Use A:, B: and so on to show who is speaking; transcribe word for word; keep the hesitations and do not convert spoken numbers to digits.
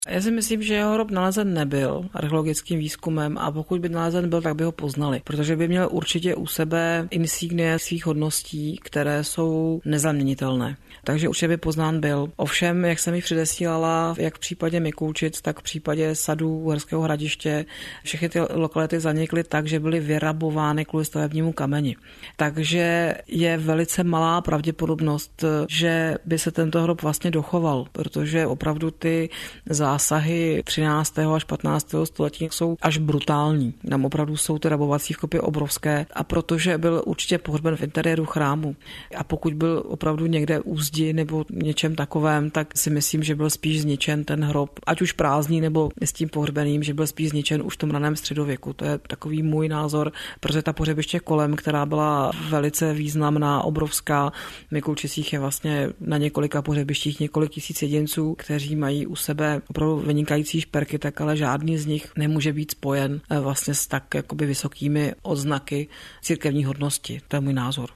A: Já si myslím, že jeho hrob nalezen nebyl archeologickým výzkumem a pokud by nalezen byl, tak by ho poznali, protože by měl určitě u sebe insignie svých hodností, které jsou nezaměnitelné. Takže určitě by poznán byl. Ovšem, jak jsem ji předesílala, jak v případě Mikulčic, tak v případě sadů Uherského Hradiště, všechny ty lokality zanikly tak, že byly vyrabovány kvůli stavebnímu kameni. Takže je velice malá pravděpodobnost, že by se tento hrob vlastně dochoval, protože opravdu ty zásahy třináctého až patnáctého století jsou až brutální. Tam opravdu jsou ty rabovací vkopy obrovské a protože byl určitě pohřben v interiéru chrámu a pokud byl opravdu někde u zdi nebo něčem takovém, tak si myslím, že byl spíš zničen ten hrob, ať už prázdný nebo s tím pohřbeným, že byl spíš zničen už v tom raném středověku. To je takový můj názor, protože ta pohřebiště kolem, která byla velice významná, obrovská, v Mikulčicích je vlastně na několika pohřebištích několik tisíc jedinců, kteří mají u sebe opravdu vynikající šperky, tak ale žádný z nich nemůže být spojen vlastně s tak jakoby vysokými odznaky církevní hodnosti. To je můj názor.